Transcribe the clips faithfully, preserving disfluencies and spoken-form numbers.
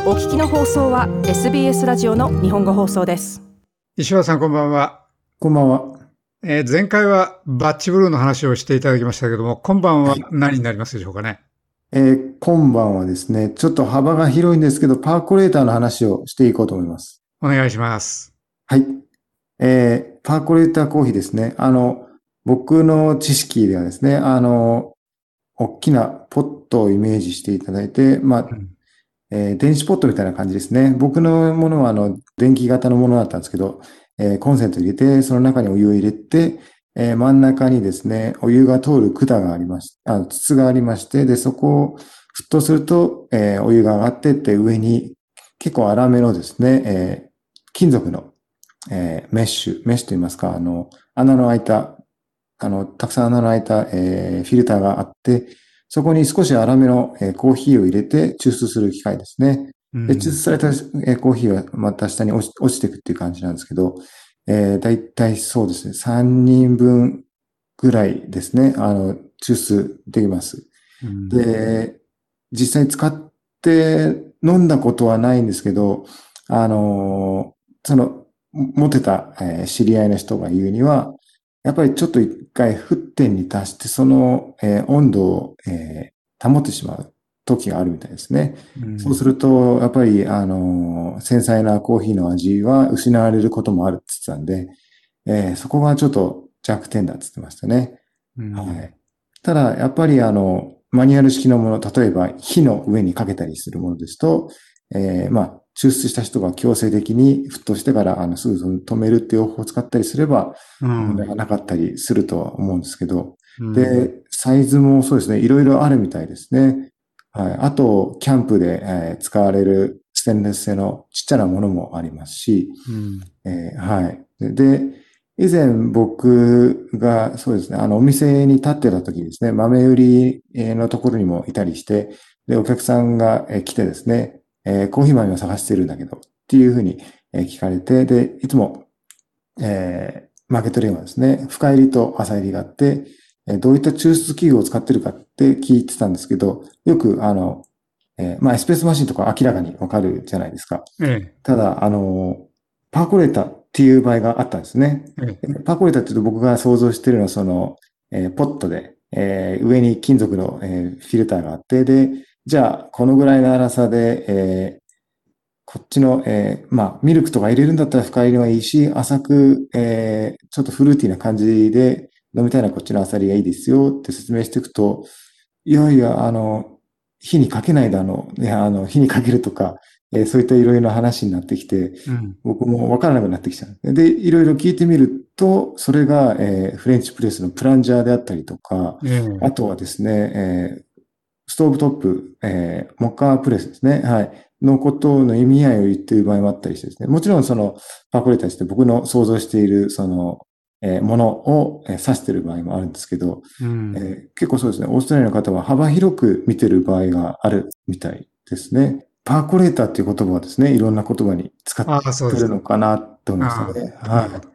お聞きの放送は エスビーエス ラジオの日本語放送です。 石原さん、こんばんは。 こんばんは。 えー、前回はバッチブルーの話をしていただきましたけども、今晩は何になりますでしょうかね。 えー、今晩はですね、ちょっと幅が広いんですけど、パーコレーターの話をしていこうと思います。 お願いします。 はい。えー、パーコレーターコーヒーですね。あの、僕の知識ではですね、あの、大きなポットをイメージしていただいて、まあ、 うんえー電子ポットみたいな感じですね。僕のものはあの、電気型のものだったんですけど、えーコンセント入れて、その中にお湯を入れて、えー真ん中にですね、お湯が通る管がありまし、あ、筒がありまして、で、そこを沸騰すると、えーお湯が上がってって上に結構粗めのですね、えー金属の、えーメッシュ、メッシュと言いますか、あの、穴の開いた、あの、たくさん穴の開いた、えーフィルターがあって、そこに少し粗めの、えーコーヒーを入れて抽出する機械ですね。で、抽出された、えーコーヒーはまた下に落ち落ちていくっていう感じなんですけど、えー、だいたいそうですね、さんにんぶんぐらいですね、あの、抽出できます。 うんで、実際に使って飲んだことはないんですけど、あの、その、持ってた、えー知り合いの人が言うには、やっぱりちょっと一回沸点に達してその、えー温度を、えー保ってしまう時があるみたいですね。 うんそうすると、やっぱり、あの、繊細なコーヒーの味は失われることもあるって言ってたんで、えーそこがちょっと弱点だって言ってましたね。 うんはい。ただ、やっぱりあの、マニュアル式のもの、例えば火の上にかけたりするものですと、えーまあ、抽出した人が強制的に沸騰してから、あの、すぐ止めるっていう方法を使ったりすれば、 うん問題がなかったりするとは思うんですけど、 うんで、サイズもそうですね、いろいろあるみたいですね。はい。あと、キャンプで、えー使われるステンレス製のちっちゃなものもありますし、 うんえーはい。で、で以前僕がそうですね、あの、お店に立ってた時にですね、豆売りのところにもいたりして、で、お客さんがえー来てですね、えーコーヒー豆を探してるんだけど、っていうふうにえー聞かれて、で、いつも、えーマーケットレーンはですね、深入りと浅入りがあって、えーどういった抽出器具を使ってるかって聞いてたんですけど、よくあの、えーまあ、エスプレッソマシンとか明らかにわかるじゃないですか。 ええ、 ただ、あの、パーコレーターっていう場合があったんですね。 ええ、 パーコレーターって言うと僕が想像しているのは、その、えーポットで、えー上に金属の、えーフィルターがあって、で、じゃあ、このぐらいの粗さで、えーこっちの、えーまあ、ミルクとか入れるんだったら深入りはいいし、浅く、えーちょっとフルーティーな感じで飲みたいならこっちの浅入りがいいですよって説明していくと、いやいや、あの、火にかけないで、あの、ね、あの、火にかけるとか、えーそういったいろいろな話になってきて、 うん僕もわからなくなってきちゃう。で、いろいろ聞いてみると、それが、えーフレンチプレスのプランジャーであったりとか、 ええ、 あとはですね、えーストーブトップ、えーモッカープレスですね。はい。のことの意味合いを言っている場合もあったりしてですね。もちろんその、パーコレーターして僕の想像している、その、えーものを、えー指している場合もあるんですけど、 うんえー結構そうですね。オーストラリアの方は幅広く見てる場合があるみたいですね。パーコレーターっていう言葉はですね、いろんな言葉に使っああ、そうですか。 てるのかなと思いましたあね。 あ、なるほど。 はい。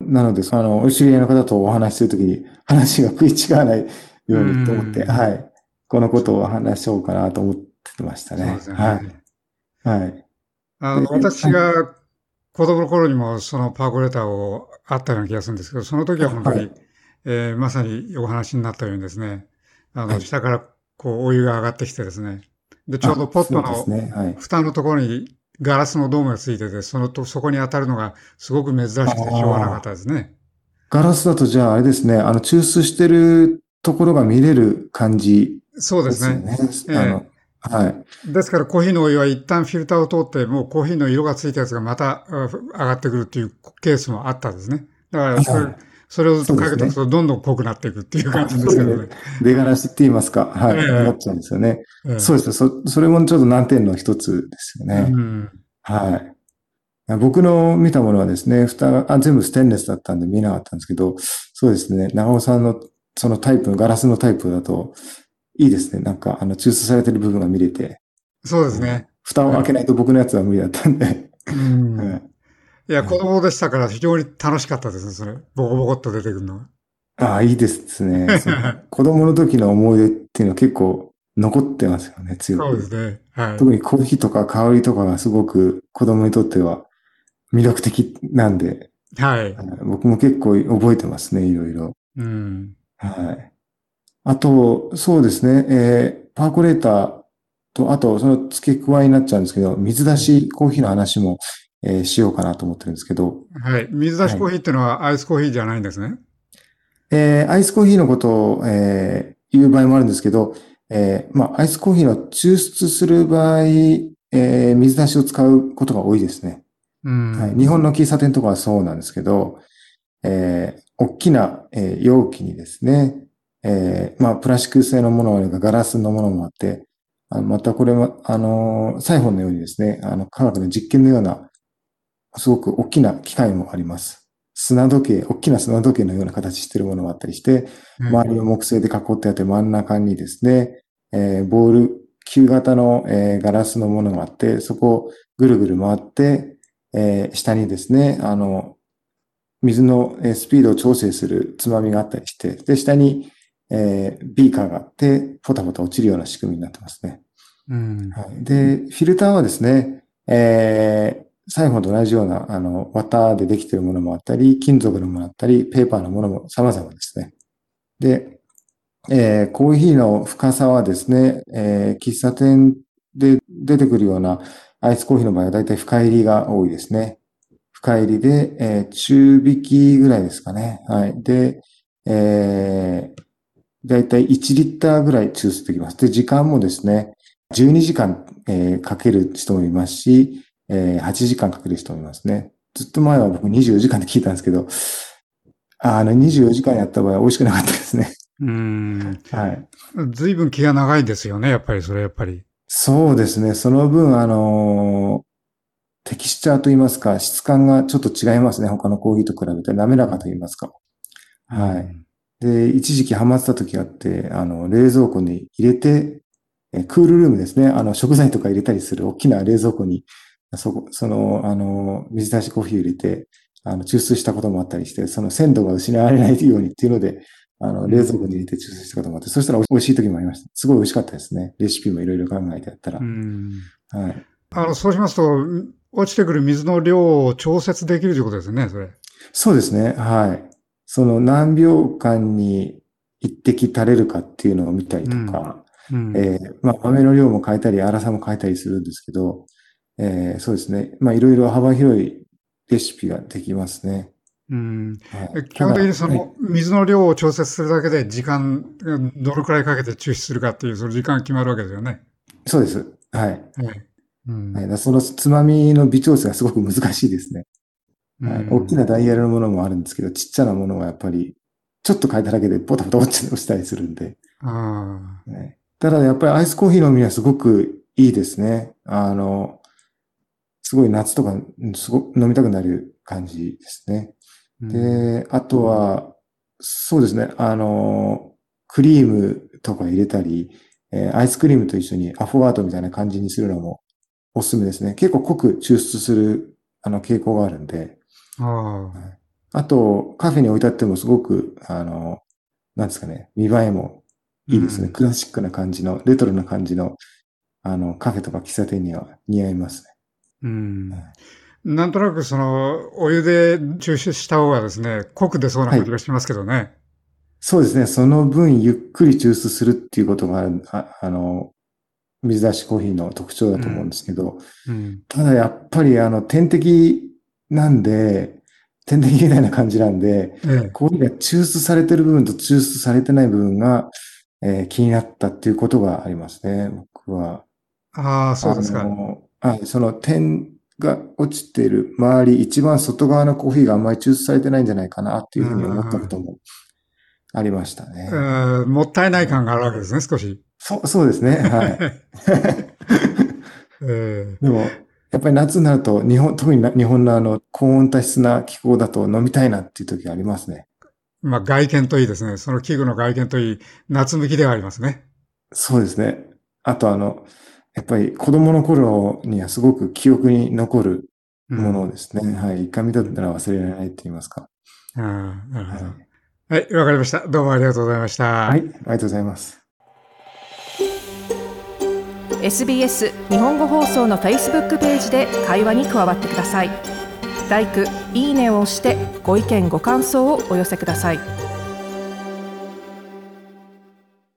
なので、その、お知り合いの方とお話しするときに話が食い違わないよううにと思って、 ん、 はい。このことそう、 を話しようかなと思ってましたね。 そうですよはい。 ね。 はい。 あの、 で、はい。 私が子供の頃にもそのパーコレーターをあったような気がするんですけど、その時あ、 は本当に、 はい。 えーまさにお話になったようにですね、あの、 はい。 下からこうお湯が上がってきてですね、で、ちょうどあ、 ポットのそうですね。はい。 蓋のところにガラスのドームがついてて、そのと、そこに当たるのがすごく珍あしくてしょうがなかったあ。 ですね。 ガラスだとじゃああれですね、あの、抽出してるところが見れる感じそうですね。 ですよね。 ええ。 あの、はい。 ですからコーヒーのお湯は一旦フィルターを通って、もうコーヒーの色がついたやつがまたあ上がってくるっていうケースもあったんですね。だからそれ、 はい。 それをずっとそうですね。 かけておくとどんどん濃くなっていくっていう感あ、 じでそうですね。 すけどね。 出がらしって言いますか。 えはい。なっえ、 ちゃうんですよね。 ええ、 そうですね。そ、それもちょっと難点の一つですようね。 ん。 はい。僕の見たものはですね、蓋が、あ、全部ステンレスだったんで見えなかったんですけど、そうですね、長尾さんのそのタイプのガラスのタイプだと、いいですね。なんか、あの、抽出されてる部分が見れて、 そうですうん、 ね。 蓋を開けないと僕のやつは無理だったんで、 うん。 はい。 いや、 はい。 子供でしたから非常に楽しかったですね、それ。ボコボコっと出てくるのああ、いいですね。その、 が。 子供の時の思い出っていうのは結構残ってますよね、強そうですく。 ね。はい。 特にコーヒーとか香りとかがすごく子供にとっては魅力的なんで、 はい。 はい僕も結構覚えてますね、いろいろ。 うん。 はい。あと、そうですね、えーパーコレーターと、あと、その付け加えになっちゃうんですけど、水出しコーヒーの話も、えーしようかなと思ってるんですけど、 はい。水出しはい。 コーヒーっていうのはアイスコーヒーじゃないんですね。 えーアイスコーヒーのことを、えー言う場合もあるんですけど、えーまあ、アイスコーヒーの抽出する場合、えー水出しを使うことが多いですね。 うはい。 ん。 日本の喫茶店とかはそうなんですけど、えー大きな、えー容器にですね、えーまあ、プラスチック製のものもあればガラスのものもあって、あのまたこれは、あのーサイフォンのようにですね、あの、科学の実験のような、すごく大きな機械もあります。砂時計、大きな砂時計のような形しているものがあったりして、 はい。 周りを木製で囲ってあって真ん中にですね、えーボール、球型の、えーガラスのものがあって、そこをぐるぐる回って、えー下にですね、あの、水のえースピードを調整するつまみがあったりして、で、下に、えービーカーがあって、ポタポタ落ちるような仕組みになってますね。 うん。 はい。で、フィルターはですね、えー、サイフォンと同じような、あの、綿でできているものもあったり、金属のものもあったり、ペーパーのものも様々ですね。で、えー、コーヒーの深さはですね、えー、喫茶店で出てくるようなアイスコーヒーの場合はだいたい深入りが多いですね。深入りで、えー、中引きぐらいですかね。はい。で、えー、だいたいいちリッターぐらい抽出できます。で、時間もですね、じゅうにじかん、えーかける人もいますし、えーはちじかんかける人もいますね。ずっと前は僕にじゅうよじかんで聞いたんですけど、あの、にじゅうよじかんやった場合は美味しくなかったですね。 うん。 はい。 ずいぶん気が長いですよね。やっぱりそれ、やっぱり。 そうですね。その分、あのーテキスチャーと言いますか、質感がちょっと違いますね。他のコーヒーと比べて滑らかと言いますか。 うはい。 ん。 で、一時期ハマってた時があって、あの、冷蔵庫に入れて、えクールルームですね。あの、食材とか入れたりする大きな冷蔵庫に、そこ、その、あの、水出しコーヒーを入れて、あの、抽出したこともあったりして、その鮮度が失われないようにっていうので、あの、冷蔵庫に入れて抽出したこともあって、そしたら美味しい時もありました。すごい美味しかったですね。レシピもいろいろ考えてやったうら。 ん。 はい。 あの、そうしますと、落ちてくる水の量を調節できるということですね、それ。 そうですね。はい。その何秒間に一滴垂れるかっていうのを見たりうん。 とか、 うん。 えーまあ、豆の量も変えたり、粗さも変えたりするんですけど、えーそうですね。まあ、いろいろ幅広いレシピができますね。 うん。 はい。 え基ただ、 本的にそはい。 の水の量を調節するだけで時間、どのくらいかけて抽出するかっていう、その時間が決まるわけですよね。 そうです。はい。 はい。うはい。だん。 からそのつまみの微調整がすごく難しいですね。 うはい。大きなん。 ダイヤルのものもあるんですけど、ちっちゃなものはやっぱり、ちょっと変えただけでポタポタ落ち落ちたりするんで、 ああ。 ね。ただやっぱりアイスコーヒー飲みにはすごくいいですね。あの、すごい夏とか、うんすごく飲みたくなる感じですね。 うん。 で、あとは、そうですね。あの、クリームとか入れたり、えーアイスクリームと一緒にアフォガートみたいな感じにするのもおすすめですね。結構濃く抽出する、あの、傾向があるんで。 ああ。 はい。あと、カフェに置いてあってもすごく、あの、なんですかね、見栄えもいいですね。 うん。 クラシックな感じの、レトロな感じの、あの、カフェとか喫茶店には似合いますね。 うん。 はい。 なんとなくその、お湯で抽出した方がですね、濃く出そうなはい。 感じがしますけどね。 そうですね。その分、ゆっくり抽出するっていうことがある、あ、あの、水出しコーヒーの特徴だと思うんでうん。 すけど、 うん。 ただやっぱり、あの、点滴なんで、点滴みたいな感じなんで、 ええ。 コーヒーが抽出されてる部分と抽出されてない部分が、えー気になったっていうことがありますね、僕は。 ああ、そうあですか。 の、あ、その点が落ちている周り、一番外側のコーヒーがあんまり抽出されてないんじゃないかなっていうふうに思ったこあともありましたあ、 ね。 えーもったいないはい。 感があるわけですね、少し。 そう、そうですね。はい。 ええ。 でも、やっぱり夏になると、日本、特にな日本のあの、高温多湿な気候だと飲みたいなっていう時ありますね。 まあ、外見といいですね。その器具の外見といい、夏向きではありますね。 そうですね。あとあの、やっぱり子供の頃にはすごく記憶に残るものうん。 ですね。はい。一回見たら忘れられないって言いますか。 ああ、なるほど。 はい。 はい、わかりました。どうもありがとうございました。 はい。ありがとうございます。 エスビーエス 日本語放送の Facebook ページで会話に加わってください。ライク、いいねを押してご意見ご感想をお寄せください。